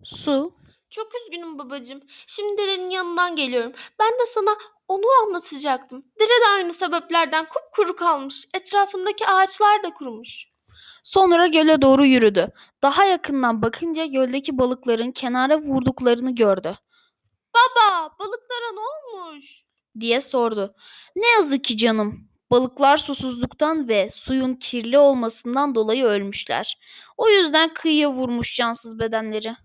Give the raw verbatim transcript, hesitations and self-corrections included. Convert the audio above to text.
Su. Çok üzgünüm babacığım. Şimdi derenin yanından geliyorum. Ben de sana onu anlatacaktım. Dere de aynı sebeplerden kupkuru kalmış. Etrafındaki ağaçlar da kurumuş. Sonra göle doğru yürüdü. Daha yakından bakınca göldeki balıkların kenara vurduklarını gördü. Baba, balıklara ne olmuş? Diye sordu. Ne yazık ki canım. Balıklar susuzluktan ve suyun kirli olmasından dolayı ölmüşler. O yüzden kıyıya vurmuş cansız bedenleri.